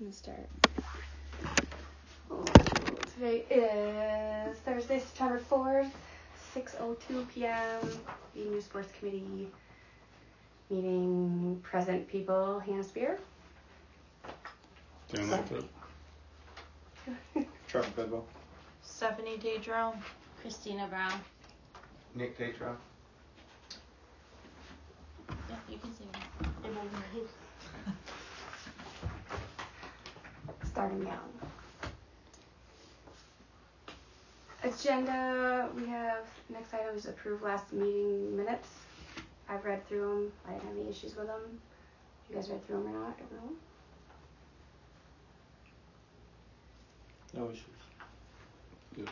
can start. Today is Thursday, September 4th, 6:02 p.m. The New Sports Committee meeting. Present people: Hannah Spear. Dan Lightfoot. Trevor Bidwell. Stephanie Tatro. Christina Brown. Nick Tatro. Yeah, you can see me. Starting now. Agenda, we have, next item is approve last meeting minutes. I've read through them. I didn't have any issues with them. You guys read through them or not? I don't know. No issues. Yep.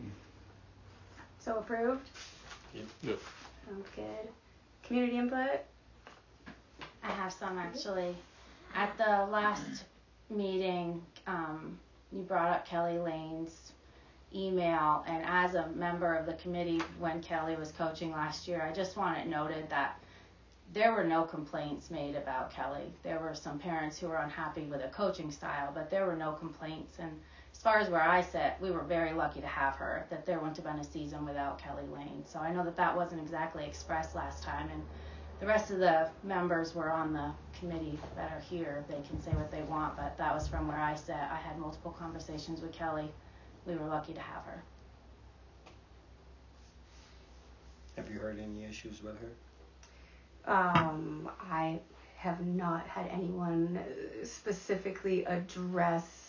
So approved? Yep. Sounds good. Community input? I have some actually. At the last meeting, you brought up Kelly Lane's email, and as a member of the committee when Kelly was coaching last year, I just want it noted that there were no complaints made about Kelly. There were some parents who were unhappy with her coaching style, but there were no complaints. And as far as where I sit, we were very lucky to have her, that there wouldn't have been a season without Kelly Lane. So I know that that wasn't exactly expressed last time, and the rest of the members were on the committee that are here. They can say what they want, but that was from where I sit. I had multiple conversations with Kelly. We were lucky to have her. Have you heard any issues with her? I have not had anyone specifically address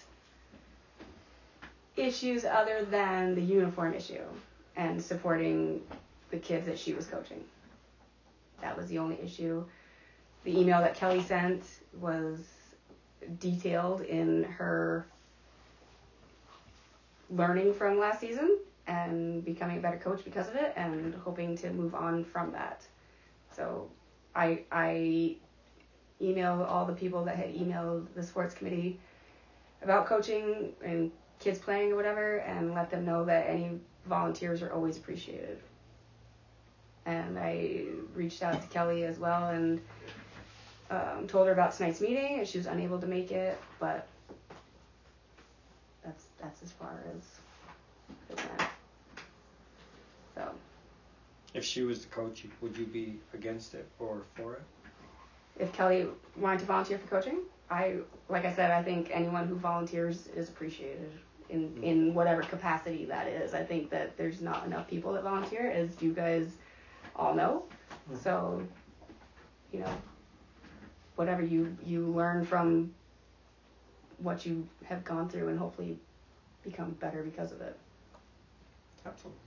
issues other than the uniform issue and supporting the kids that she was coaching. That was the only issue. The email that Kelly sent was detailed in her learning from last season and becoming a better coach because of it and hoping to move on from that. So I emailed all the people that had emailed the sports committee about coaching and kids playing or whatever and let them know that any volunteers are always appreciated. And I reached out to Kelly as well and told her about tonight's meeting and she was unable to make it, but that's as far as it went. So. If she was the coach, would you be against it or for it? If Kelly wanted to volunteer for coaching, like I said, I think anyone who volunteers is appreciated in whatever capacity that is. I think that there's not enough people that volunteer, as you guys all know. Mm-hmm. So, whatever you learn from what you have gone through and hopefully become better because of it. Absolutely.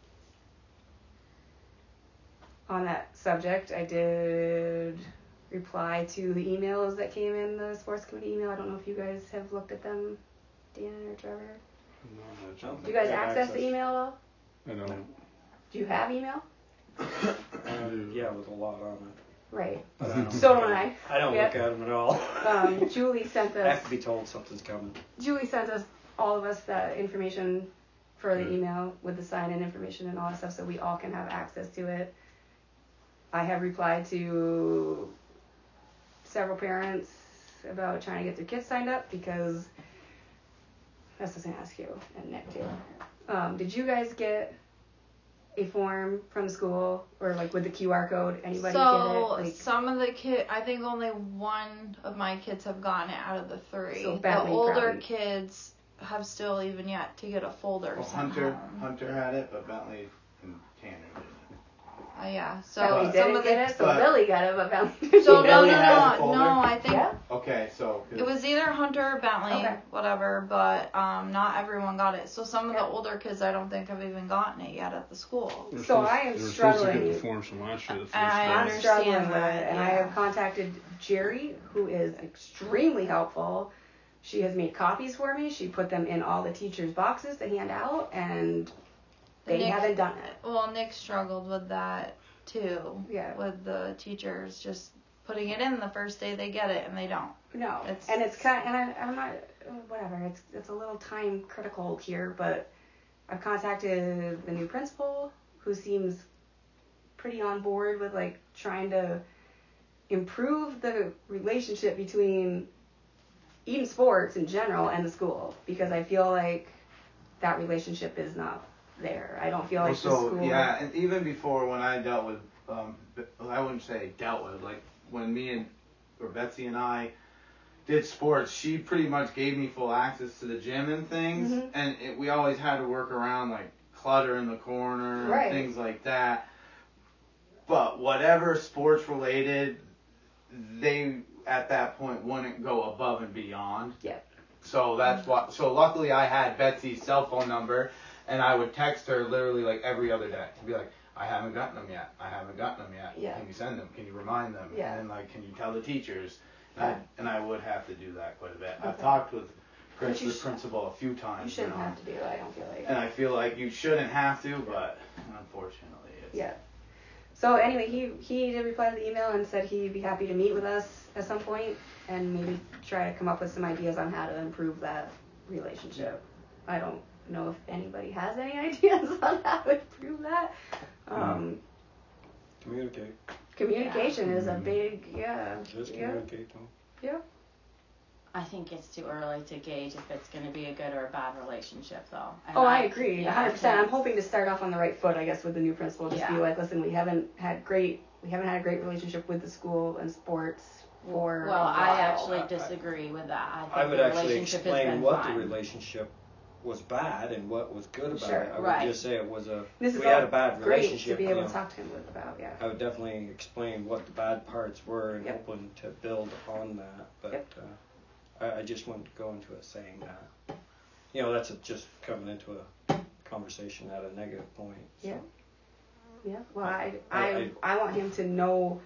On that subject, I did reply to the emails that came in the sports committee email. I don't know if you guys have looked at them, Dan or Trevor. No, do you guys access the email at all? I don't. Do you have email? Yeah, with a lot on it. Right. So don't I. I don't look at them at all. Julie sent us. I have to be told something's coming. Julie sent us, all of us, that information for the email with the sign-in information and all that stuff so we all can have access to it. I have replied to several parents about trying to get their kids signed up because I was going to ask you and Nick too. Did you guys get a form from the school or like with the QR code? Anybody get it? Some of the kids, I think only one of my kids have gotten it out of the three. So the older kids have still even yet to get a folder. Well, Hunter had it, but Bentley and Tanner didn't. Yeah. So Bentley didn't get it, so Billy got it, but Bentley didn't. So no, I think Okay, so it was either Hunter or Bentley, whatever, but not everyone got it. So some of the older kids I don't think have even gotten it yet at the school. So I am struggling. To get the forms from last year. I'm struggling with it, and I have contacted Jerry, who is extremely helpful. She has made copies for me. She put them in all the teachers' boxes to hand out, and they haven't done it. Well, Nick struggled with that too. Yeah. With the teachers just putting it in the first day they get it and they don't. No. I'm not, whatever. It's a little time critical here, but I've contacted the new principal, who seems pretty on board with like trying to improve the relationship between even sports in general and the school, because I feel like that relationship is not there. I don't feel like the school. Yeah, and even before when I dealt with, I wouldn't say dealt with, like when Betsy and I did sports, she pretty much gave me full access to the gym and things, Mm-hmm. and we always had to work around like clutter in the corner and Right. things like that. But whatever sports related, they at that point wouldn't go above and beyond. Yep. So that's why. So luckily I had Betsy's cell phone number, and I would text her literally like every other day to be like, I haven't gotten them yet. I haven't gotten them yet. Yeah. Can you send them? Can you remind them? Yeah. And then like, can you tell the teachers? Yeah. And I would have to do that quite a bit. I've Okay. talked with Chris, But you the principal, a few times. You shouldn't know, have to do it, I don't feel like. And I feel like you shouldn't have to, but unfortunately, it's. Yeah. So anyway, he did reply to the email and said he'd be happy to meet with us at some point and maybe try to come up with some ideas on how to improve that relationship. I don't know if anybody has any ideas on how to improve that. Communicate. Communication is a big, Just communicate though. Yeah. I think it's too early to gauge if it's going to be a good or a bad relationship, though. And Oh, I agree, yeah, 100%. I'm hoping to start off on the right foot, I guess, with the new principal. Just be Yeah. like, listen, we haven't had a great relationship with the school and sports for Well, a while. I actually disagree with that. I think I would the actually relationship has explain been what fine. the relationship was bad and what was good about Sure, it. I right. would just say it was This is we had all a bad great relationship. to be able you to know. talk to him about, yeah. I would definitely explain what the bad parts were and Yep. hoping to build on that. But Yep. I just wouldn't go into it saying that. You know, that's just coming into a conversation at a negative point. So. Yeah. Yeah. Well, I I want him to know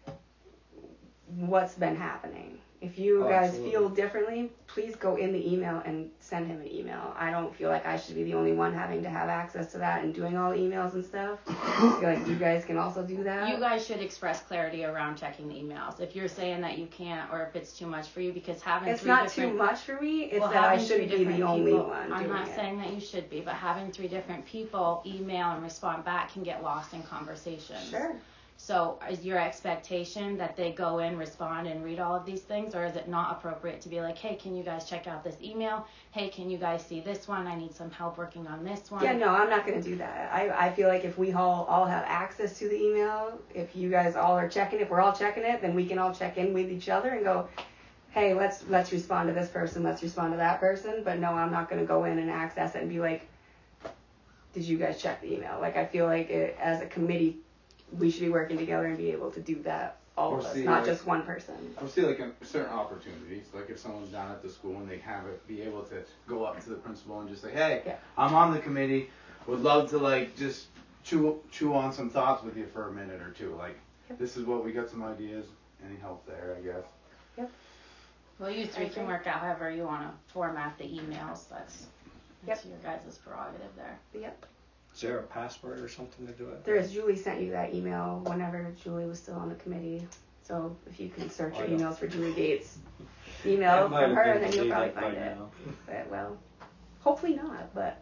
what's been happening. If you guys absolutely. feel differently, please go in the email and send him an email. I don't feel like I should be the only one having to have access to that and doing all the emails and stuff. I feel like you guys can also do that. You guys should express clarity around checking the emails. If you're saying that you can't or if it's too much for you, because having It's three not different... too much for me. It's well, that I having shouldn't three be the different only people, one I'm doing not it. saying that you should be, but having three different people email and respond back can get lost in conversations. Sure. So is your expectation that they go in, respond, and read all of these things, or is it not appropriate to be like, hey, can you guys check out this email? Hey, can you guys see this one? I need some help working on this one. Yeah, no, I'm not going to do that. I feel like if we all have access to the email, if you guys all are checking it, we're all checking it, then we can all check in with each other and go, hey, let's respond to this person, let's respond to that person. But no, I'm not going to go in and access it and be like, did you guys check the email? Like, I feel like as a committee, we should be working together and be able to do that, all of us, not just one person. I see like in certain opportunities, like if someone's down at the school and they have it, be able to go up to the principal and just say, hey, Yeah. I'm on the committee, would love to like just chew on some thoughts with you for a minute or two. Like, this is what we got, some ideas, any help there, I guess. Well, you three can work out however you want to format the emails. That's your guys' prerogative there. Yep. Is there a password or something to do it? There is. Julie sent you that email whenever Julie was still on the committee. So if you can search your emails for Julie Gates' email It might from have her, been then you'll probably deleted find by it. now. But, well, hopefully not. But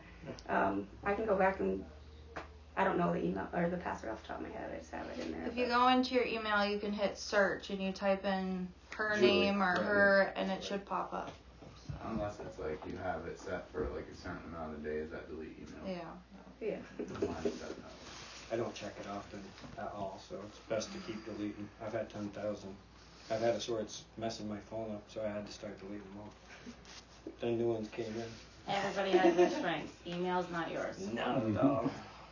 I can go back and I don't know the email or the password off the top of my head. I just have it in there. If you go into your email, you can hit search and you type in her Julie, name or right. her, and it should pop up. Unless it's like you have it set for like a certain amount of days that delete email. Yeah. Yeah. Mine is set up. I don't check it often at all, so it's best to keep deleting. I've had 10,000. I've had a sort it's messing my phone up, so I had to start deleting them all. Then new ones came in. Everybody has their strengths. Email's not yours. Not at all.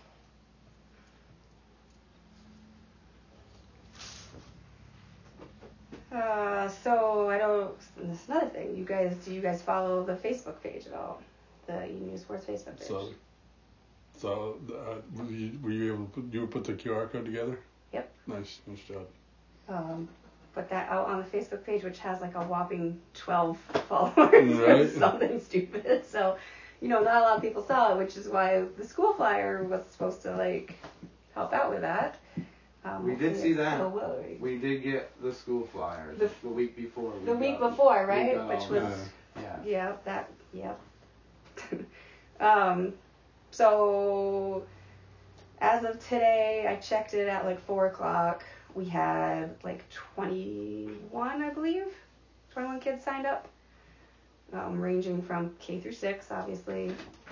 So I don't. That's another thing. Do you guys follow the Facebook page at all? The Union Sports Facebook page. So were you able to put the QR code together? Yep. Nice job. Put that out on the Facebook page, which has like a whopping 12 followers Right. or something stupid. So, not a lot of people saw it, which is why the school flyer was supposed to like help out with that. We did see that. still will. We did get the school flyer The- the week before. The week before, right? got Which all was that. Yeah. Yep. So as of today, I checked it at like 4:00. We had like 21, I believe, 21 kids signed up. ranging from K through 6, obviously.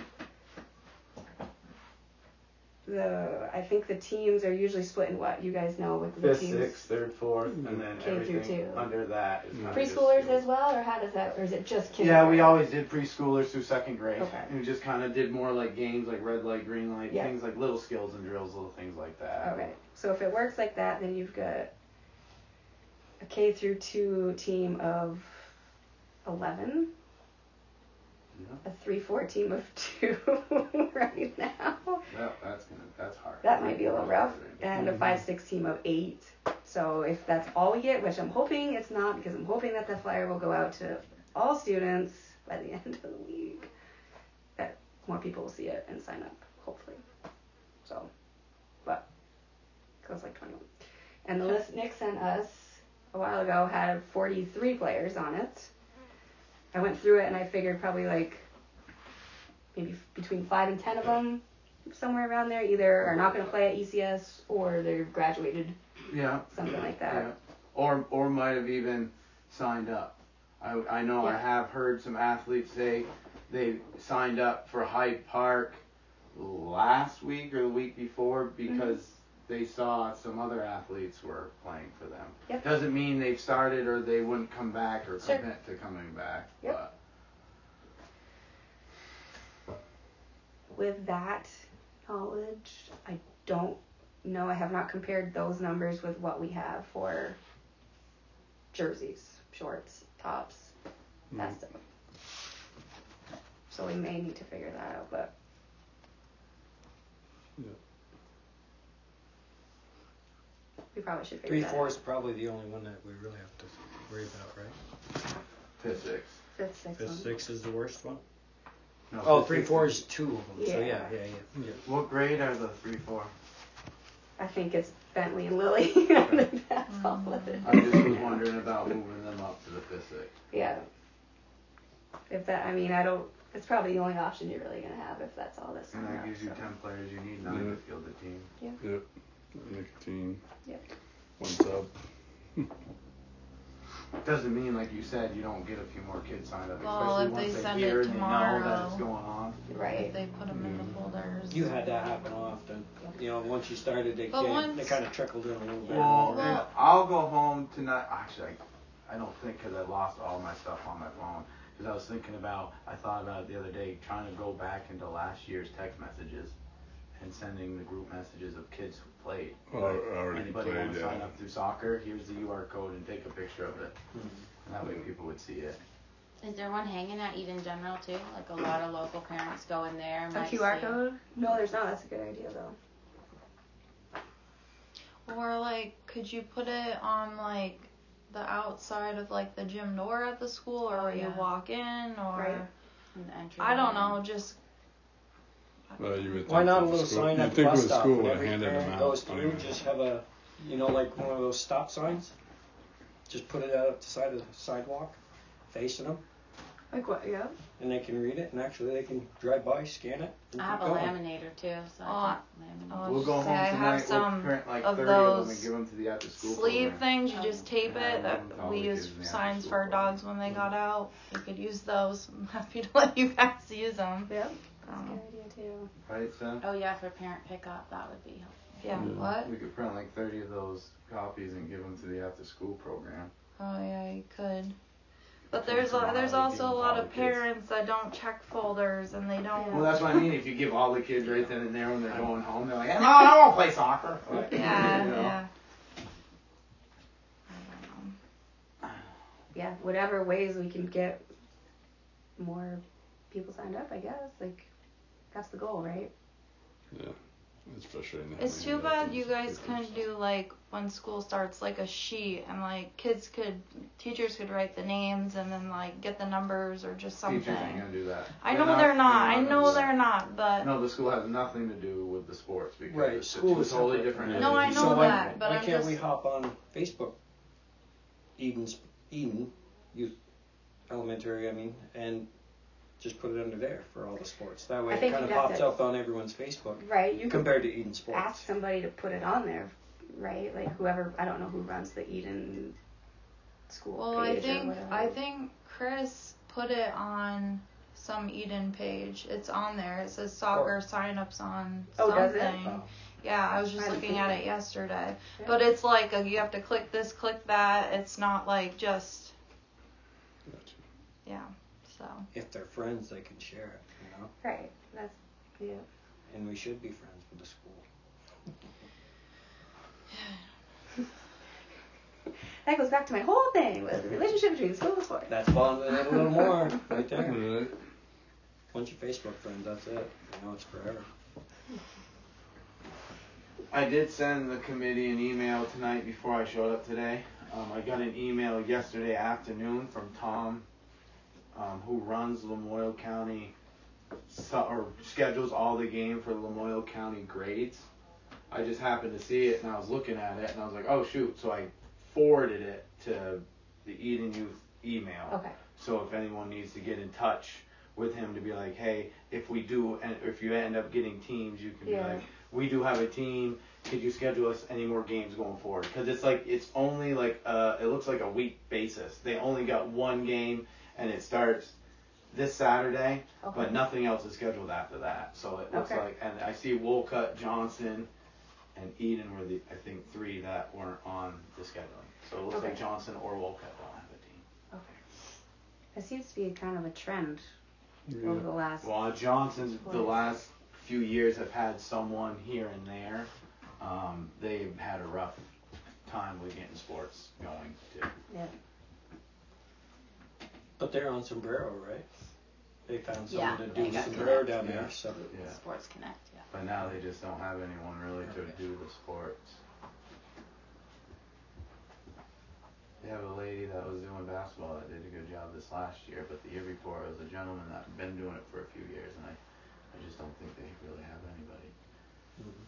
I think the teams are usually split in what? You guys know with the 5th, teams. 6th, 3rd, 4th, and then K through everything 2. under that is kind of Preschoolers as well, or how does that, or is it just kids? Yeah, we always did preschoolers through 2nd grade. Okay. And we just kind of did more like games like red light, green light, Yeah. things like little skills and drills, little things like that. Okay, so if it works like that, then you've got a K through 2 team of 11. Yeah. A 3-4 team of 2 right now. Well, that's hard. That might be a little rough. And a 5-6 team of 8. So if that's all we get, which I'm hoping it's not, because I'm hoping that the flyer will go out to all students by the end of the week, that more people will see it and sign up, hopefully. So, but it goes like 21. And the list Nick sent us a while ago had 43 players on it. I went through it and I figured probably like maybe between 5 and 10 of them, somewhere around there, either are not going to play at ECS or they're graduated. Yeah. Something like that. Yeah. Or might have even signed up. I know I have heard some athletes say they signed up for Hyde Park last week or the week before because they saw some other athletes were playing for them. Yep. Doesn't mean they've started or they wouldn't come back or Sure. commit to coming back. Yep. But With that knowledge, I don't know. I have not compared those numbers with what we have for jerseys, shorts, tops, that stuff. So we may need to figure that out, but we probably should figure that 3-4 out. is probably the only one that we really have to worry about, right? 5th, 6th. 5th, 6th. 5th, 6th is the worst one. No, Oh, 5th, 3-4 6th. is 2 of them. So Yeah. yeah. What grade are the 3-4? I think it's Bentley and Lily. I think that's all it is. I just was wondering about moving them up to the 5th, 6th. Yeah. If that, I mean, I don't. It's probably the only option you're really gonna have if that's all that's And coming that up. gives you So. 10 players you need 9 to field the team. Yep. Nicotine. Yep. 1 sub. Doesn't mean, like you said, you don't get a few more kids signed up, Well, especially if once they they send hear it and they know that tomorrow. it's going on. Right. If they put them in the folders. You had that happen often. You know, once you started, they But once- they kind of trickled in a little bit. Well, more. and I'll go home tonight. Actually, I don't think because I lost all my stuff on my phone. Because I was thinking about, I thought about it the other day, trying to go back into last year's text messages and sending the group messages of kids who played. Already Anybody played, want to yeah. sign up through soccer? Here's the UR code and take a picture of it. Mhm. And that way people would see it. Is there one hanging at Eden General too? Like a lot of local parents go in there. A might QR see it. code? No, there's not. That's a good idea though. Or like, could you put it on like the outside of like the gym door at the school, or where you yeah. walk in, or Right. In the entry. I don't know, just. Well, you would Why think not a with little school- sign you'd at the think bus with stop school when would every handed them parent out goes through? anyway. Just have a, you know, like one of those stop signs. Just put it out at the side of the sidewalk, facing them, Like what? Yeah. and they can read it. And actually, they can drive by, scan it, and I have a keep going. laminator too, so Oh, I can laminate. I We'll was go just home say, I tonight. have We'll some print like of 30 of them and those give them to the after school sleeve program. things. You just tape Yeah, it. That all we the use kids in the signs after-school for our program. dogs when they got out. You could use those. I'm happy to let you guys use them. Yep. That's a Um, good idea too. Right, Sam? Oh yeah, for parent pickup, that would be helpful. yeah. Yeah. What? We could print like 30 of those copies and give them to the after school program. Oh yeah, you could. But Print there's them out, there's give also them a to lot all of the kids. parents that don't check folders and they don't. Well, that's what I mean. If you give all the kids right then and there when they're going home, they're like, hey, Mom, I won't play soccer. Like, Yeah, you know. yeah. I don't know. Yeah. Whatever ways we can get more people signed up, I guess. Like, that's the goal, right? Yeah. It's frustrating. It's too bad you guys couldn't do like when school starts like a sheet and like teachers could write the names and then like get the numbers or just something. Teachers ain't gonna do that. I know they're not. I know gonna do they're that. not, but No, the school has nothing to do with the sports because Right, it's school two is totally separate. different. No, I entities. know So why, that, but why I'm can't just- we hop on Facebook, Eden Youth Elementary, and just put it under there for all the sports. That way I it think kind of you'd have pops to- up on everyone's Facebook Right. You could compared to Eden Sports. ask somebody to put it on there, right? Like whoever, I don't know who runs the Eden school well, page or whatever. I think Chris put it on some Eden page. It's on there. It says soccer sign-ups on Oh, does something. it? Oh. Yeah, I was just I haven't looking seen at it. it yesterday. Yeah. But it's like you have to click this, click that. It's not like just, Gotcha. yeah, so. If they're friends, they can share it, you know? Right. That's, yeah. And we should be friends with the school. That goes back to my whole thing with the relationship between the school and sport. That's bonding it a little more, right there. Alright. Once you're Facebook friends, that's it. You know, it's forever. I did send the committee an email tonight before I showed up today. I got an email yesterday afternoon from Tom, who runs Lamoille County, or schedules all the game for Lamoille County grades. I just happened to see it and I was looking at it and I was like, oh shoot, so I forwarded it to the Eden Youth email. Okay. So if anyone needs to get in touch with him to be like, hey, if we do, and if you end up getting teams, you can Yeah. be like, we do have a team. Could you schedule us any more games going forward? Because it's only like it looks like a week basis. They only got one game, and it starts this Saturday, Okay. but nothing else is scheduled after that. So it looks Okay. like, and I see Wolcott, Johnson, and Eden were the I think 3 that weren't on the scheduling. So it looks Okay. like Johnson or Wolcott don't have a team. Okay. It seems to be kind of a trend Yeah. over the last. Well, Johnson's the last few years have had someone here and there. They've had a rough time with getting sports going too. Yeah. But they're on Sombrero, right? They found Yeah, someone to they do got Sombrero Connect. down Yeah. there, so. Yeah. Sports Connect, yeah. But now they just don't have anyone really to Okay. do the sports. They have a lady that was doing basketball that did a good job this last year, but the year before it was a gentleman that had been doing it for a few years, and I just don't think they really have anybody. Mhm.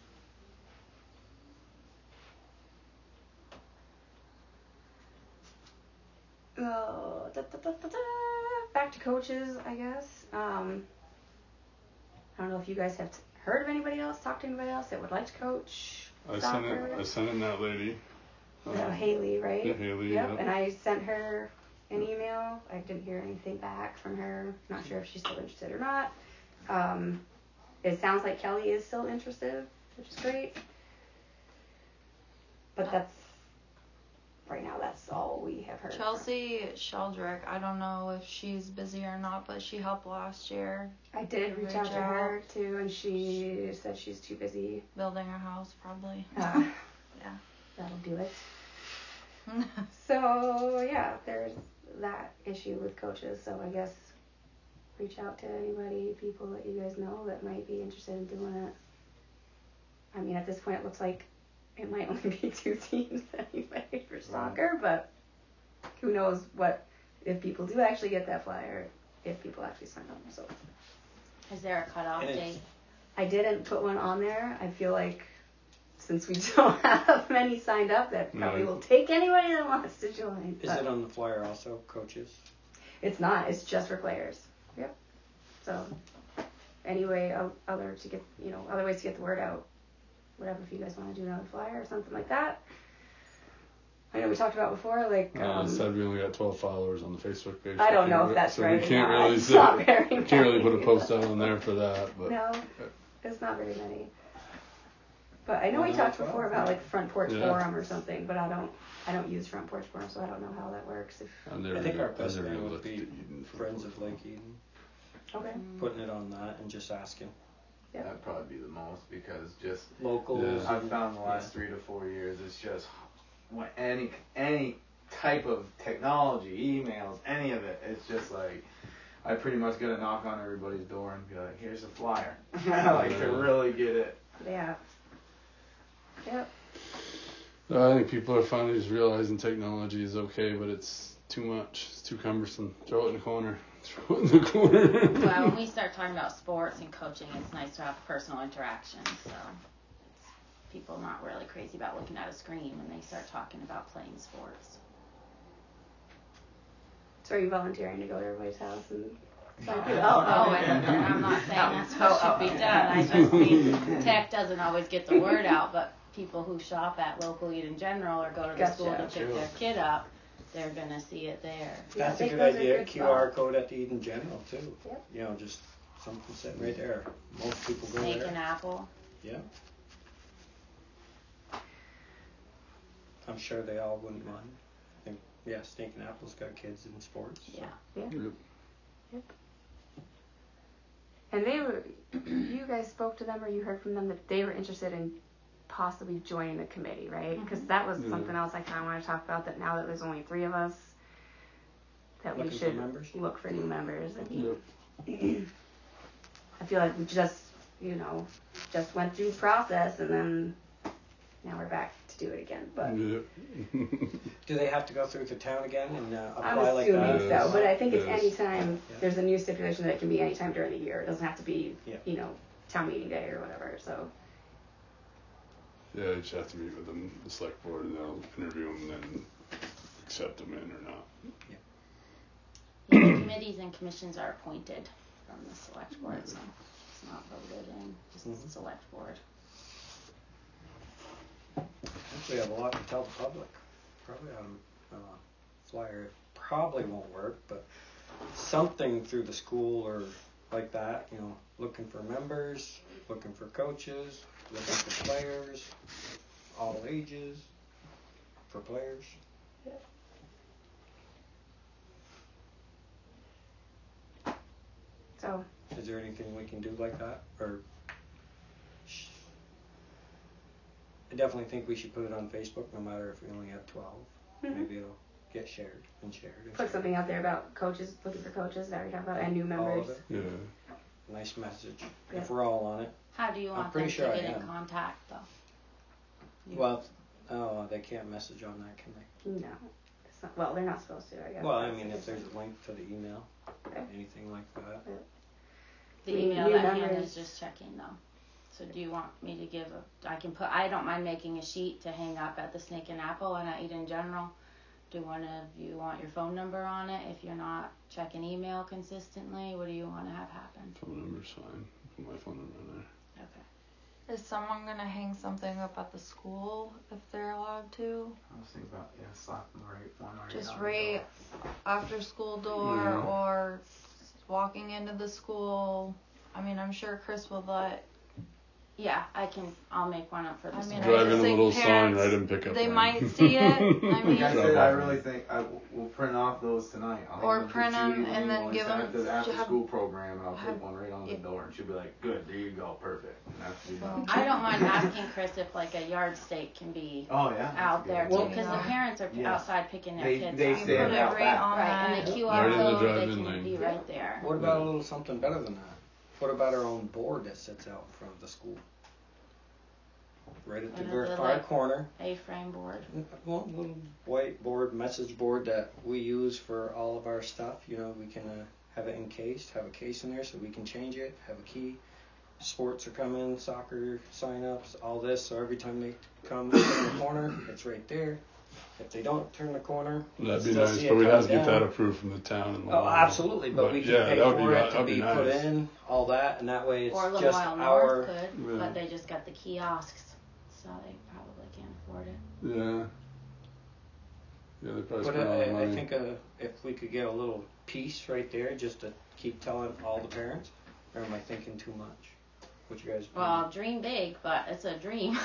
Back to coaches, I guess. I don't know if you guys have heard of anybody else, talked to anybody else that would like to coach I soccer. sent in that lady. Haley, right? Yeah, Haley, Yep. yep. And I sent her an email. I didn't hear anything back from her. Not sure if she's still interested or not. It sounds like Kelly is still interested, which is great. But that's right now. That's all we have heard. Chelsea Sheldrick, I don't know if she's busy or not, but she helped last year I did reach out to her too, and she said she's too busy. building a house, probably. Yeah. That'll do it. Yeah. So yeah, there's that issue with coaches. So I guess reach out to anybody, people that you guys know that might be interested in doing it. I mean, at this point, it looks like it might only be 2 teams anyway for soccer, but who knows what if people do actually get that flyer, if people actually sign up. So Is there a cutoff And it's- date? I didn't put one on there. I feel like since we don't have many signed up, that probably Right. will take anybody that wants to join. Is But it on the flyer also, coaches? It's not. It's just for players. Yep. So anyway, other ways to get the word out. Whatever, if you guys want to do another flyer or something like that. I know we talked about before, like. It said we only got 12 followers on the Facebook page. I don't know if that's so right. we can't or not. really It's say, not very can't really put a many. post out on there for that. But No, it's not very many. But I know Well, we now talked 12, before about yeah. like Front Porch Yeah. Forum or something, but I don't use Front Porch Forum, so I don't know how that works. If I never, I think our I best never thing would looked be at Eden for Friends it. of Lake Eden, okay, putting it on that and just asking. Yep. That'd probably be the most because just Locals. Yeah. I've found the last 3 to 4 years it's just when any type of technology, emails, any of it, it's just like I pretty much gotta knock on everybody's door and be like, here's a flyer. Like to really get it. yeah, yep. I think people are finally just realizing technology is okay, but it's too much. It's too cumbersome. Throw it in the corner. Throw it in the corner. Well, when we start talking about sports and coaching, it's nice to have personal interaction. So it's people not really crazy about looking at a screen when they start talking about playing sports. So are you volunteering to go to everybody's house and? I'm not saying that's what should be done. I just mean tech doesn't always get the word out, but people who shop at local Eden General or go to the Gotcha. school to pick Sure. their kid up, they're gonna see it there. Yeah, I That's a think good those are idea. good QR spots. code at the Eden General too. Yep. You know, just something sitting right there. Most people go Snake there. and apple. Yeah. I'm sure they all wouldn't mind. I think, yeah, Snake and Apple's got kids in sports. So. Yeah. And they were, you guys spoke to them or you heard from them that they were interested in possibly joining the committee, right? Because that was something else I kind of want to talk about, that now that there's only 3 of us, that Looking we for should members? look for new members. I mean, I feel like we just, just went through the process and then now we're back to do it again. But Do they have to go through the town again and I'm apply like assuming that? so, but I think it's Yes. anytime. Yeah. There's a new stipulation that it can be anytime during the year. It doesn't have to be, Yeah. town meeting day or whatever. So Yeah, you just have to meet with them, the select board, and they'll interview them and then accept them in or not. Yeah, the committees and commissions are appointed from the select board, so it's not voted in, just the select board. We have a lot to tell the public. Probably on flyer. It probably won't work, but something through the school or like that. Looking for members, looking for coaches, looking for players, all ages, for players. So Is there anything we can do like that? Or I definitely think we should put it on Facebook, no matter if we only have 12. Maybe it'll get shared and shared. And put shared. something out there about coaches, looking for coaches that we talk about, and new All members. of it. Yeah. Nice message. Yeah. If we're all on it. How do you want them pretty to sure I get in am. contact, though? Well, they can't message on that, can they? No, it's not, well, they're not supposed to. I guess. Well, I mean, if there's a link to the email, Okay. anything like that. The New email that members. Hannah's just checking, though. So do you want me to give I don't mind making a sheet to hang up at the Snake and Apple and at Eden General. Do one of you want your phone number on it if you're not checking email consistently? What do you want to have happen? Phone number's fine. Put my phone number in there. Okay. Is someone gonna hang something up at the school if they're allowed to? I was thinking about slap the right one right Just on right after school door Yeah. or walking into the school. I mean, I'm sure Chris would let. Yeah, I'll make one up for the I mean, school. I Drive in just a think little sign parents, right in pickup they line. might see it. I Like mean, I Drop said, I off. really think we'll print off those tonight. I'll Or hand print to 'em Judy and then when we give start 'em- the after have- school program, and I'll have- take one right on the yeah. door, and she'll be like, "Good, there you go, perfect." And that's be done. I don't mind asking Chris if like a yardstick can be Oh yeah. that's out a good there idea. too, because the Yeah. parents are Yes. outside picking their They- kids they up. you stay put in it out right back. on Right, that. and the Right QR in the code, they drive-in can lane. be right there. What about a little something better than that? What about our own board that sits out in front of the school? Right at the One of very the, far like- corner. A-frame board. Well, little white board, message board that we use for all of our stuff. We can have it encased, have a case in there so we can change it, have a key. Sports are coming, soccer sign-ups, all this. So every time they come in the corner, it's right there. If they don't turn the corner, That'd be still nice, see it but we'd have to coming get that down. approved from the town. And Oh, absolutely, but we can yeah, pay that would for be, it to that'd be be put nice. in, all that, and that way it's Or Little just Mile our. North could, Yeah. but they just got the kiosks, so they probably can't afford it. Yeah. Yeah, they probably But spend a lot of I money. think if we could get a little piece right there, just to keep telling all the parents, or am I thinking too much? What you guys? Well, dream big, but it's a dream.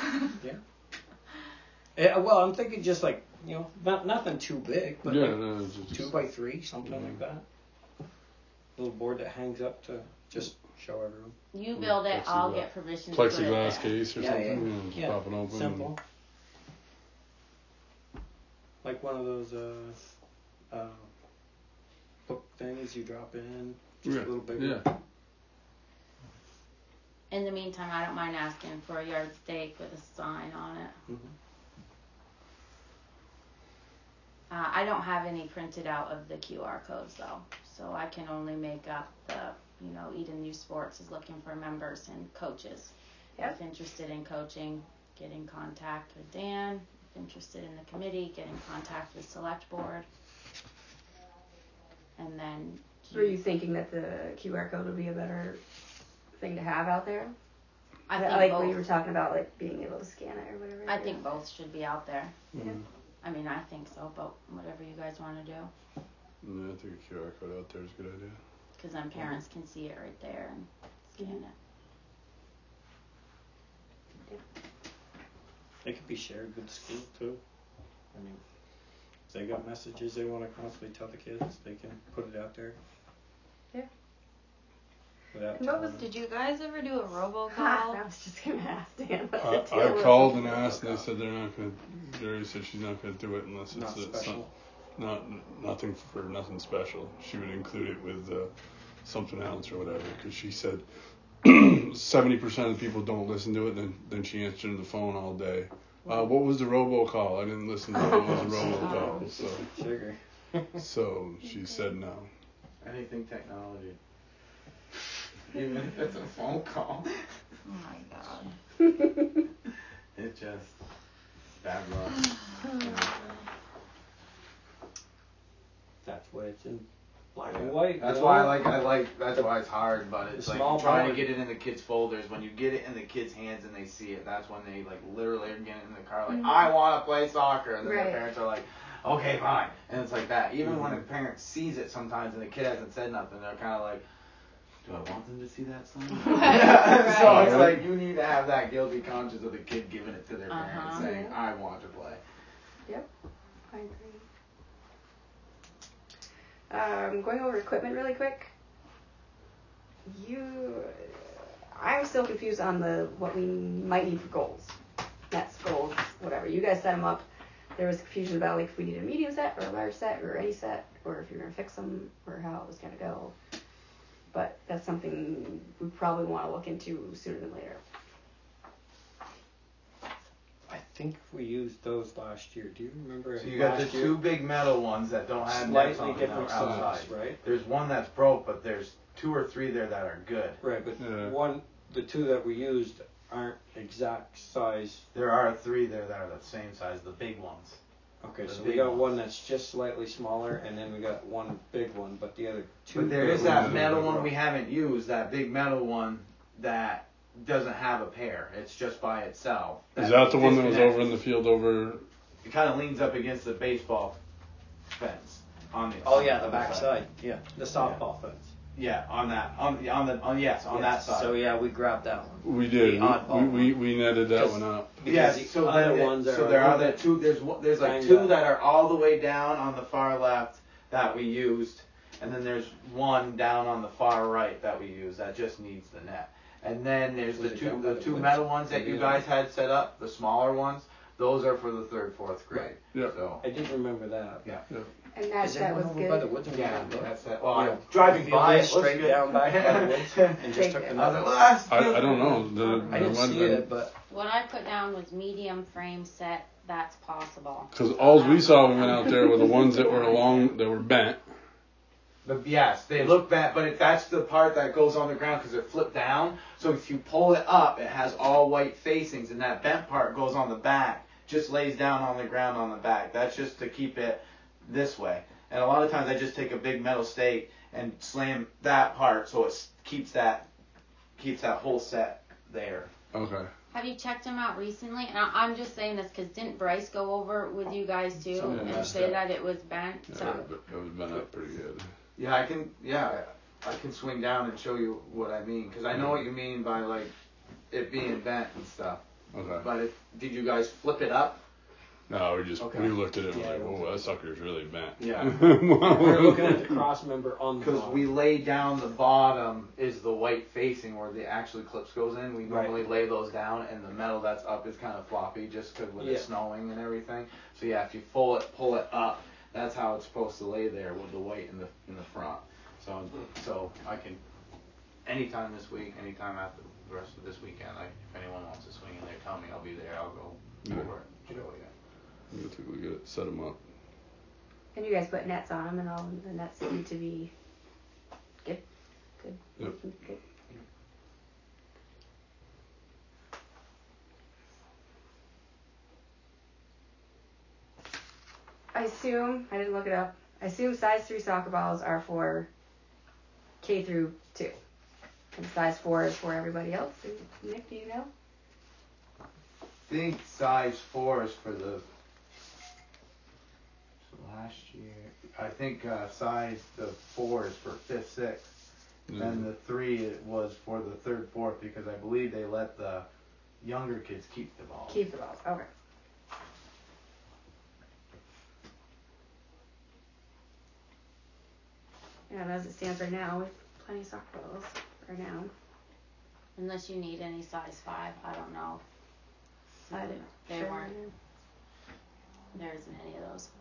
Well, I'm thinking just like nothing too big, but yeah, like no, just 2x3, something like that. Little board that hangs up to just show everyone. You build it, I'll Plexiglass- get permission to put it plexiglass there. case or Yeah, something. yeah. Just Yeah, pop it open. Simple. Like one of those book things you drop in, just Yeah. a little bigger. Yeah. In the meantime, I don't mind asking for a yardstick with a sign on it. Mhm. I don't have any printed out of the QR codes though, so I can only make up the, Eden Youth Sports is looking for members and coaches. Yep. If interested in coaching, get in contact with Dan. If interested in the committee, get in contact with select board. And then. Were you thinking that the QR code would be a better thing to have out there? I think like both. when you were talking about like being able to scan it or whatever. I think both should be out there. Mhm. I mean, I think so, but whatever you guys want to do. Yeah, I think a QR code out there is a good idea. Because then parents can see it right there and scan it. It could be shared with the school too. I mean, if they got messages they want to constantly tell the kids, they can put it out there. Yeah. Without And what telling was- them. Did you guys ever do a I robocall? was just gonna ask Dan. what the I deal was called with and the asked, and they robocall. said they're not going to. Jerry said she's not going to do it unless Not it's special. nothing for nothing special. She would include it with something else or whatever, because she said 70% of the people don't listen to it. Then she answered the phone all day. What was the robocall? I didn't listen to what was the robocall. Sugar. So she said no. Anything technology. Even if it's a phone call. Oh my god. It's just bad luck. That's why it's in black and white. That's you why know? that's why it's hard, but it's The like small trying to board. get it in the kids' folders. When you get it in the kids' hands and they see it, that's when they like literally are getting it in the car like, I want to play soccer, and then Right. the parents are like, okay, fine, and it's like that. Even when a parent sees it sometimes and the kid hasn't said nothing, they're kind of like, do I want them to see that sign? Right. So it's like you need to have that guilty conscience of the kid giving it to their parents Uh-huh. saying, I want to play. I agree. Going over equipment really quick. I'm still confused on what we might need for goals. Nets, goals, whatever. You guys set them up. There was confusion about like if we need a medium set or a large set or any set, or if you're gonna fix them or how it was gonna go. But that's something we probably want to look into sooner than later. I think we used those last year. Do you remember? So you got the last year? two big metal ones that don't have nets Slightly on them different outside. size, right? There's one that's broke, but there's 2 or 3 there that are good. Right, but Yeah. the two that we used aren't exact size. There are 3 there that are the same size, the big ones. Okay, The so we big got ones. one that's just slightly smaller, and then we got one big one, but the other two. But there is big that ones metal are one broke. we haven't used, that big metal one that doesn't have a pair. It's just by itself. Is that the one that was disconnects. over in the field over? It kind of leans up against the baseball fence on the. Oh on yeah, the the other back side. Yeah, the softball fence. Yeah, on that. On that side. So yeah, we grabbed that one. We did. The oddball We netted that Because- one up. Yes, Because so the other then ones so are there a are little the bit two. There's like banged 2 up. that are all the way down on the far left that we used, and then there's one down on the far right that we use that just needs the net. And then there's Was the it two down by the the 2 woods? metal ones that Maybe you it guys was. had set up, the smaller ones. Those are for the 3rd, 4th grade. Right. Yeah. So I did remember that. And that Is there that one was over good. by the woods? yeah, Yeah. that's it. Well, Yeah. I'm driving You by went it. Looks straight good. down back by the woods and just took the I was like, net. well, that's I don't know. I didn't see it, but What I put down was medium frame set. That's possible. Because all we saw when we went out there were the ones that were that were bent. But yes, they look bad, but that's the part that goes on the ground because they're flipped down. So if you pull it up, it has all white facings, and that bent part goes on the back, just lays down on the ground on the back. That's just to keep it this way. And a lot of times I just take a big metal stake and slam that part so it keeps that whole set there. Okay. Have you checked them out recently? And I'm just saying this because didn't Bryce go over with you guys too Some of and them say messed that it was bent? Yeah, So it was bent up pretty good. Yeah, I can swing down and show you what I mean because I know what you mean by like it being bent and stuff. Okay. But did you guys flip it up? No, we just Okay. we looked at it and Yeah, was like, oh, that sucker's really bent. Yeah. we're looking at the cross member on the Because bottom. we lay down the bottom is the white facing where the actually clips goes in. We Right. normally lay those down, and the metal that's up is kind of floppy just because when it's Yeah. snowing and everything. So yeah, if you pull it up, that's how it's supposed to lay there with the white in the front. So I can anytime this week, anytime after the rest of this weekend, if anyone wants to swing in there, tell me. I'll be there. I'll go Yeah. over it and show you. I think we get it, set them up. And you guys put nets on them, and all the nets need to be good. Yep. Good. I assume, I didn't look it up, I assume size 3 soccer balls are for K through 2. And size 4 is for everybody else. Nick, do you know? I think size 4 is for the last year. I think size the 4 is for 5th, 6th. And the 3 was for the 3rd, 4th because I believe they let the younger kids keep the balls. Keep the balls. Okay. Yeah, and as it stands right now, we have plenty of soccer balls right now. Unless you need any size 5, I don't know. I didn't. They weren't. There isn't any of those.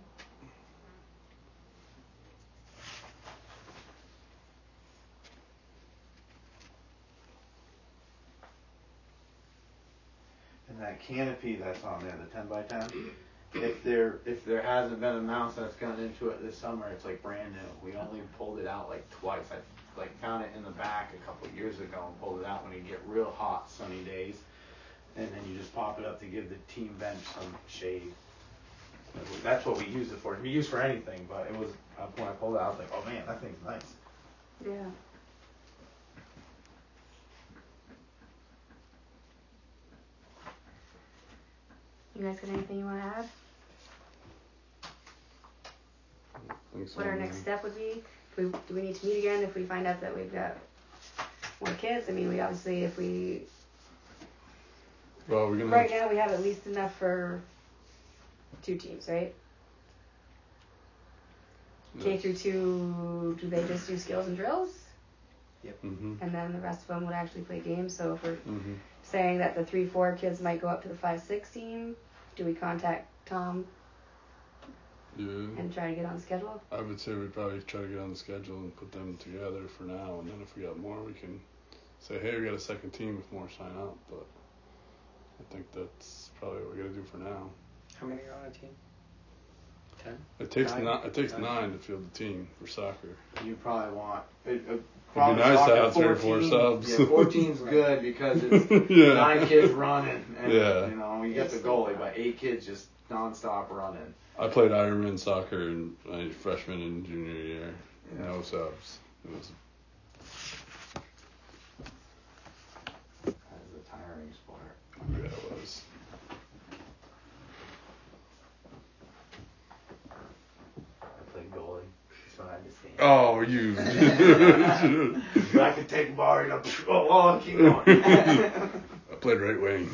And that canopy that's on there, the 10 by 10. If there hasn't been a mouse that's gotten into it this summer, it's like brand new. We only pulled it out like twice. I found it in the back a couple of years ago and pulled it out when you get real hot sunny days, and then you just pop it up to give the team bench some shade. That's what we use it for. We use for anything, but it was when I pulled it out, I was like, oh man, that thing's nice. Yeah. You guys got anything you want to add? What our next step would be? Do we need to meet again if we find out that we've got more kids? I mean, we obviously, if we... Well, we're gonna. Right now, we have at least enough for 2 teams, right? K through 2, do they just do skills and drills? Mm-hmm. And then the rest of them would actually play games. So if we're Mm-hmm. saying that the 3-4 kids might go up to the 5-6 team, do we contact Tom Yeah. and try to get on the schedule? I would say we'd probably try to get on the schedule and put them together for now, and then if we got more, we can say, hey, we got a second team if more sign up. But I think that's probably what we got to do for now. How many are on a team? 10? It takes 9? It takes 9 to field the team for soccer. You probably want. It'd It'd be nice to have 3 or 4 subs. Yeah, 14's good because it's Yeah. 9 kids running, and Yeah. you know you get the goalie, but 8 kids just nonstop running. I played Ironman soccer in my freshman and junior year. Yeah. No subs. It was That is a tiring sport. yeah, it was. I played goalie, so I had to stand. Oh, you. But I could take a ball, you know, oh, keep going. I played right wing.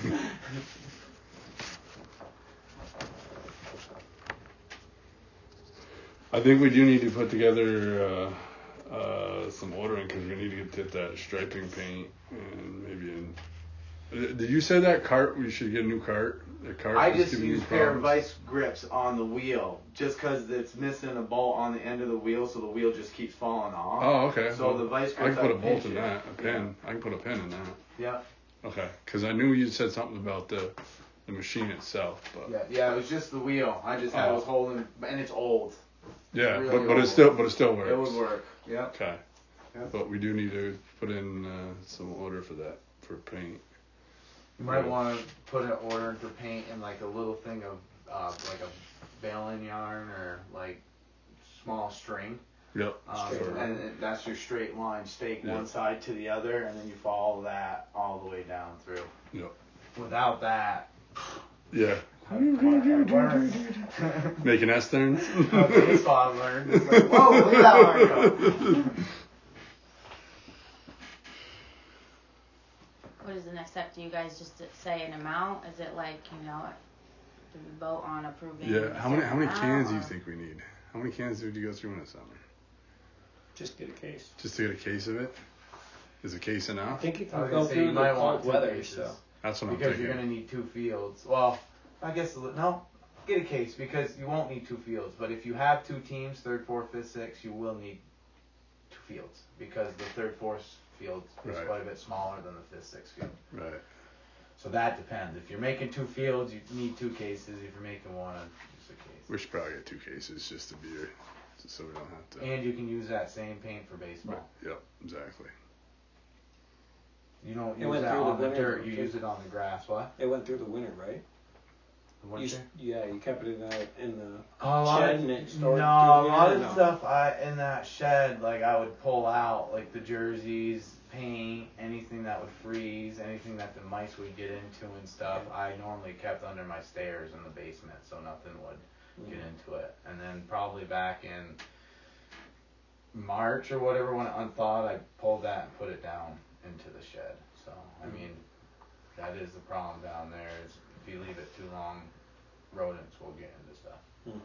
I think we do need to put together some ordering because we need to get that striping paint and maybe Did you say that cart? We should get a new cart. The cart. I is just giving use you a pair of problems? vice grips on the wheel, just because it's missing a bolt on the end of the wheel, so the wheel just keeps falling off. Oh, okay. So Well, the vice I can grips. put a bolt pinch in it. that. A pin. I can put a pin in that. Yeah. Okay. Because I knew you said something about the machine itself, but Yeah. It was just the wheel. I just had it was holding, and it's old. yeah, really but it old. still works. It would work. Yeah. Okay. Yep. But we do need to put in some order for that for paint. You might want to put an order in for paint and like a little thing of like a baling yarn or like small string. Yep. And that's your straight line stake Yeah. one side to the other, and then you follow that all the way down through. Yep. Without that, Yeah. I learned. Making S turns. Baseball I learned. It's like, whoa, look at that line go. What is the next step? Do you guys just say an amount? Is it like, do we vote on approving? Yeah. How many amount, cans do you or- think we need? How many cans did you go through in the summer? Just get a case. Just to get a case of it? Is a case I enough? think you I was can go gonna say, you through the might want cold 2 weather, cases. so. That's what I'm Because thinking. you're going to need 2 fields. Well, I guess, no, get a case because you won't need 2 fields. But if you have 2 teams, 3rd, 4th, 5th, 6th, you will need 2 fields because the 3rd, 4th field is Right. quite a bit smaller than the 5th, 6th field. Right. So that depends. If you're making 2 fields, you need 2 cases. If you're making 1, just a case. We should probably get 2 cases just to be so we don't have to. And you can use that same paint for baseball. Right. Yep. Exactly. You don't It use went that through the on the winter, dirt. You too. use it on the grass. What? It went through the winter, right? The winter? You kept it in the A lot shed of, and it no, stored a through the lot winter, of no? stuff in that shed, like I would pull out, like the jerseys, paint, anything that would freeze, anything that the mice would get into and stuff. I normally kept under my stairs in the basement, so nothing would get into it. And then probably back in March or whatever, when it unthawed, I pulled that and put it down into the shed. So, I mean, that is the problem down there, is if you leave it too long, rodents will get into stuff. Mm-hmm.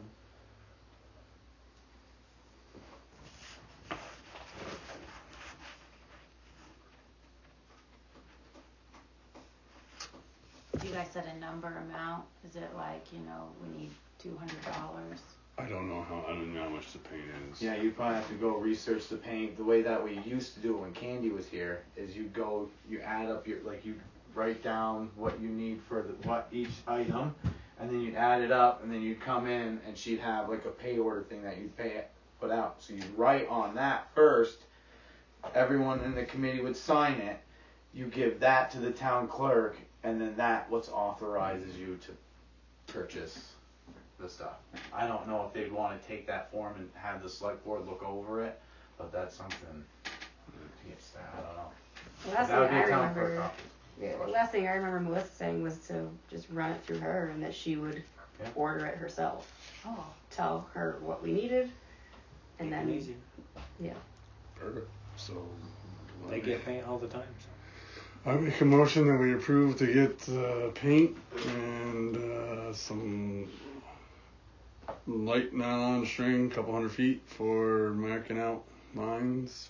Do you guys set a number amount? Is it like, we need $200? I don't know how much the paint is. Yeah, you probably have to go research the paint. The way that we used to do it when Candy was here is you add up you write down what you need for what each item, and then you'd add it up, and then you'd come in and she'd have like a pay order thing that you'd put out. So you'd write on that first. Everyone in the committee would sign it. You give that to the town clerk, and then that what authorizes you to purchase the stuff. I don't know if they'd want to take that form and have the select board look over it, but that's something to get started. I don't know. The last That would thing be I a town clerk remember, office. the last thing I remember Melissa saying was to just run it through her and that she would order it herself. Oh. Tell her what we needed, and then Easy. yeah. Perfect. So They get paint all the time. So. I make a motion that we approve to get paint and some light nylon string, couple 100 feet for marking out lines.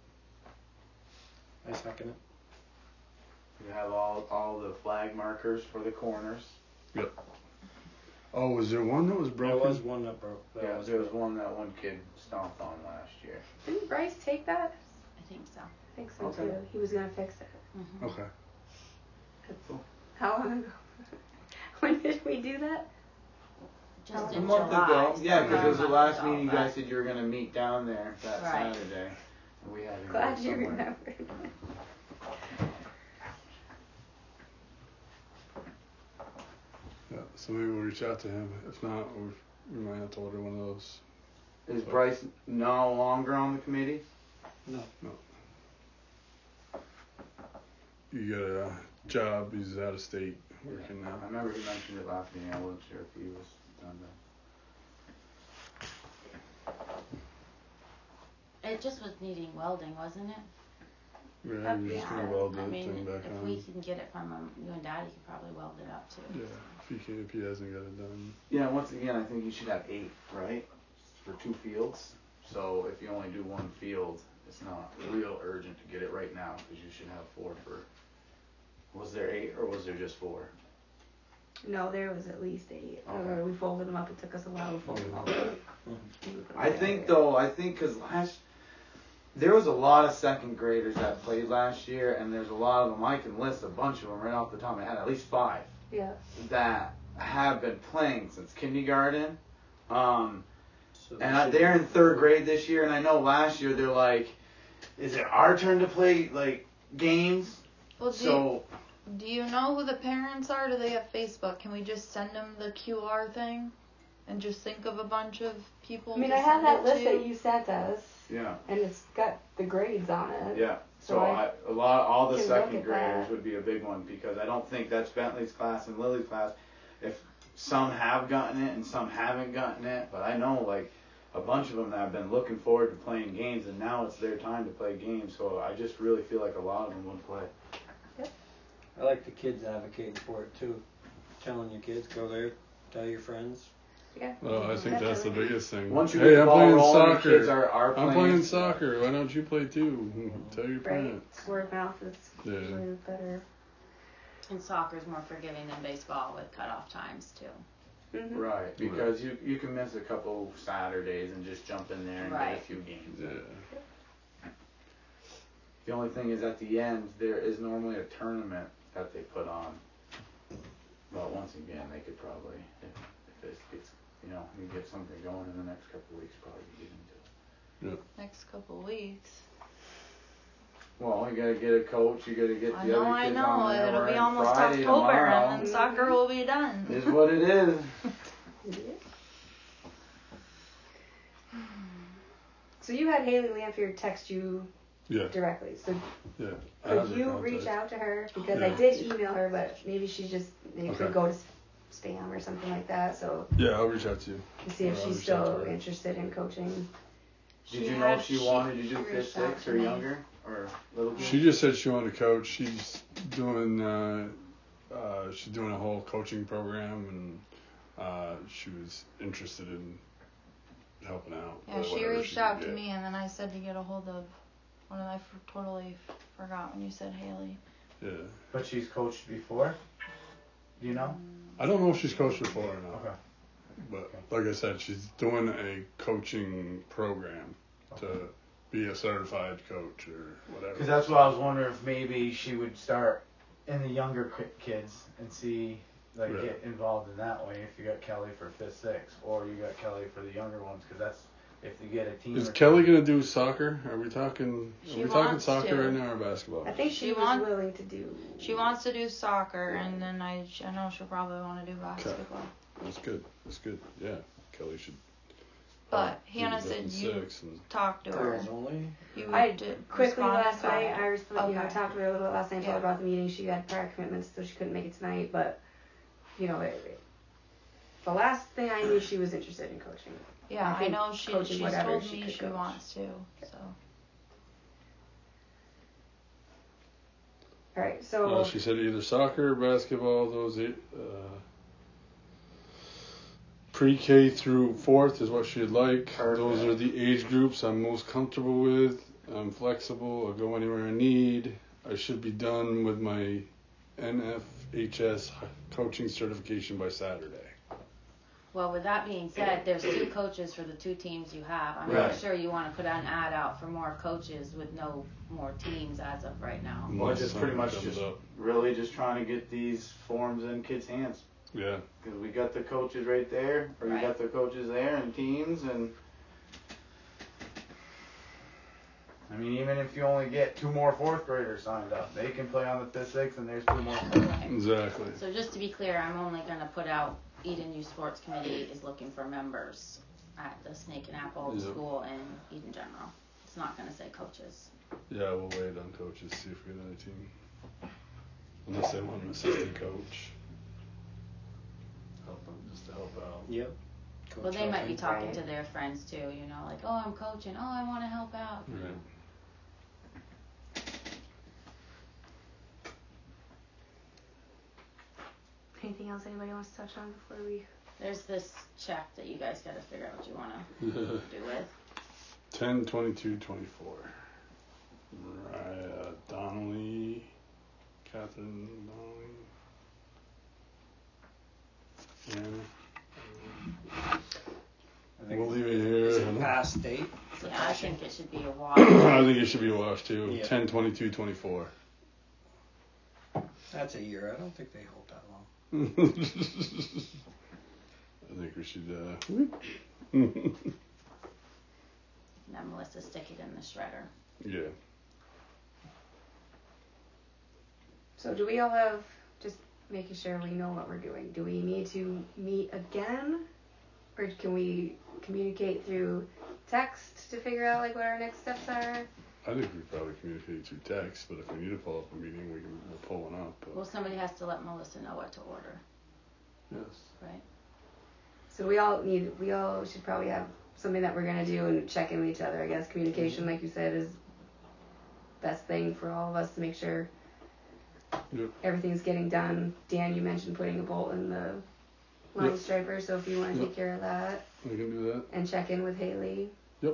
I second it. You have all the flag markers for the corners. Oh, was there one that was broken? There was one that broke. There was one that one kid stomped on last year. Didn't Bryce take that? I think so. I think so Okay. too. He was gonna fix it. Mm-hmm. Okay. How long ago? When did we do that? Just A in month July. ago. Yeah, because it was the Around last a month meeting you ago, guys said you were going to meet down there that Right. Saturday. And we had to Glad go you somewhere. remembered. Yeah. So maybe we'll reach out to him. If not, we might have to order one of those. Is Bryce no longer on the committee? No. You got a job. He's out of state working I now. remember he mentioned it last meeting. I wasn't sure if he was done that. It just was needing welding, wasn't it? Yeah, we're just gonna Yeah. weld I the mean, thing back if on. we can get it from him, you and Daddy can probably weld it up too. Yeah, if he hasn't got it done. Yeah, once again, I think you should have 8, right? For 2 fields. So if you only do 1 field, it's not real urgent to get it right now because you should have 4 for. Was there 8 or was there just 4? No, there was at least 8. Okay. We folded them up. It took us a while to fold them all up. I think because there was a lot of second graders that played last year, and there's a lot of them. I can list a bunch of them right off the top of my head, at least 5 Yeah. that have been playing since kindergarten. So And they're in 3rd grade this year, and I know last year they're like, is it our turn to play like games? Well, So do you know who the parents are? Do they have Facebook? Can we just send them the QR thing, and just think of a bunch of people? I mean, to I have send that it list to? that you sent us, yeah, and it's got the grades on it. yeah. So So I all the can look second at graders that. would be a big one because I don't think that's Bentley's class and Lily's class. If some have gotten it and some haven't gotten it, but I know like a bunch of them that have been looking forward to playing games, and now it's their time to play games. So I just really feel like a lot of them would play. I like the kids advocating for it too. Telling your kids, go there, tell your friends. Yeah. Well, I think that's the Definitely. biggest thing. Once you Hey, get the I'm ball playing rolling, soccer. the kids are I'm playing. playing soccer. Why don't you play too? Tell your Right. parents. Word of mouth is Yeah. usually better. And soccer's more forgiving than baseball with cutoff times too. Mm-hmm. Right, because you can miss a couple Saturdays and just jump in there and get a Right. few games. Yeah. The only thing is at the end there is normally a tournament that they put on. But once again, they could probably, if it's you get something going in the next couple of weeks, probably get into it. Next couple weeks. Well, you gotta get a coach, you gotta get the other I kids know. on there. It'll We're be in almost Friday October, tomorrow. and then soccer will be done. Is what it is. So you had Haley Lanfear text you Yeah. directly. So Yeah. I could have her you contact. reach out to her? Because I Yeah. did email her, but maybe she Okay. could go to spam or something like that. So Yeah, I'll reach out to you. to see if I'll she's reach out to still her. interested in coaching. Did you know if she wanted to do she 5th, reached out 6th, to or me. younger, or little kids? She just said she wanted to coach. She's doing a whole coaching program, and she was interested in helping out. Yeah, she whatever reached could out to get. me, and then I said to get a hold of one, and I totally forgot when you said Haley. Yeah. But she's coached before? Do you know? I don't know if she's coached before or not. Okay. But like I said, she's doing a coaching program to be a certified coach or whatever. Because that's what I was wondering, if maybe she would start in the younger kids and see, like, Yeah. get involved in that way. If you got Kelly for 5th, 6th, or you got Kelly for the younger ones, because that's if you get a team. Is or Kelly two. gonna do soccer? Are we talking? She Are we talking wants soccer to. right now or basketball? I think she She was wants- willing to do. She wants to do soccer, and then I know she'll probably want to do basketball. That's good. That's good. Yeah, Kelly should. But do Hannah the said you 6 and talked to her. Girls only. You I did Quickly responded last night, back. I Okay. talked to her a little bit last night, told her Yeah. about the meeting. She had prior commitments, so she couldn't make it tonight. But the last thing I knew, she was interested in coaching. Yeah, I I think know coaching she's whatever told she me could she coach. wants to. So All right, so Well, she said either soccer or basketball. Those pre-K through 4th is what she'd like. Perfect. Those are the age groups I'm most comfortable with. I'm flexible. I'll go anywhere I need. I should be done with my NFHS coaching certification by Saturday. Well, with that being said, there's 2 coaches for the 2 teams you have. I'm Right. not sure you want to put an ad out for more coaches with no more teams as of right now. Well, just pretty much Something just comes up. really just trying to get these forms in kids' hands. Yeah. Because we got the coaches right there, or you Right. got the coaches there and teams, and I mean, even if you only get 2 more 4th graders signed up, they can play on the 5th, 6th, and there's 2 more. Right. Exactly. So just to be clear, I'm only going to put out Eden Youth Sports Committee is looking for members at the Snake and Apple Yep. School and Eden General. It's not going to say coaches. Yeah, we'll wait on coaches, see if we get another team. Unless they want an assistant coach. Help them, just to help out. Yep. Well, they might be talking Right. to their friends too, like, oh, I'm coaching, oh, I want to help out. Right. anything else anybody wants to touch on before we? There's this check that you guys got to figure out what you want to do with. 10/22/24. Mariah Donnelly, Catherine Donnelly. I We'll think leave it it's here. a past date. Yeah, I think it should be a wash. I think it should be a wash too. Yeah. 10/22/24. That's a year. I don't think they hold that long. I think we should. And then Melissa stick it in the shredder. Yeah. So do we all have, just making sure we know what we're doing, do we need to meet again? Or can we communicate through text to figure out like what our next steps are? I think we probably communicate through text, but if we need to pull up a meeting, we'll pull one up. But Well, somebody has to let Melissa know what to order, yes. right? So we all should probably have something that we're gonna do and check in with each other. I guess communication, like you said, is best thing for all of us to make sure Yep. everything's getting done. Dan, you mentioned putting a bolt in the line Yep. striper, so if you want to Yep. take care of that We can do that. and check in with Haley. Yep.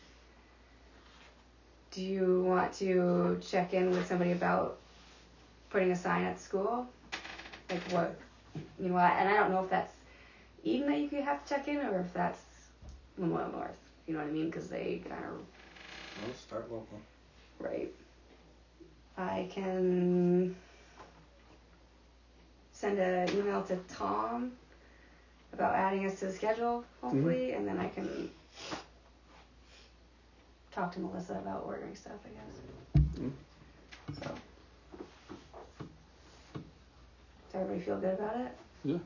Do you want to check in with somebody about putting a sign at the school? Like what, and I don't know if that's Eden that you could have to check in, or if that's Memorial North. You know what I mean? Because they kind of We'll start local. right. I can send an email to Tom about adding us to the schedule, hopefully, and then I can talk to Melissa about ordering stuff, I guess. So, does everybody feel good about it? Yeah.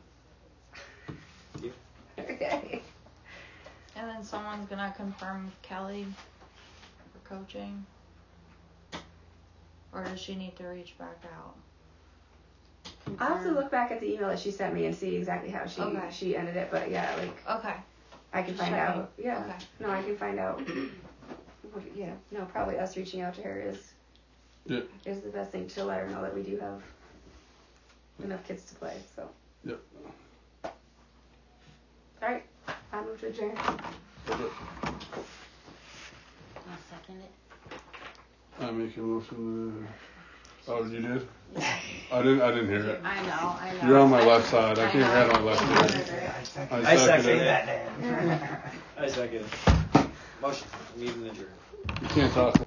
Okay. And then someone's gonna confirm with Kelly for coaching. Or does she need to reach back out? I'll have to look back at the email that she sent me and see exactly how Okay. she ended it. But yeah, like Okay. I can Just find checking. out. Yeah. Okay. No, I can find out. Yeah. No, probably us reaching out to her is Yep. is the best thing to let her know that we do have enough kids to play. So. Yep. All right. I move to adjourn. Perfect. I'll second it. I make a motion. Oh, you did? I didn't hear it. I know. You're on my left side. I can't hear on my left side. side. I second it. that, Dan. I second. Motion. Meeting adjourned. You can't talk.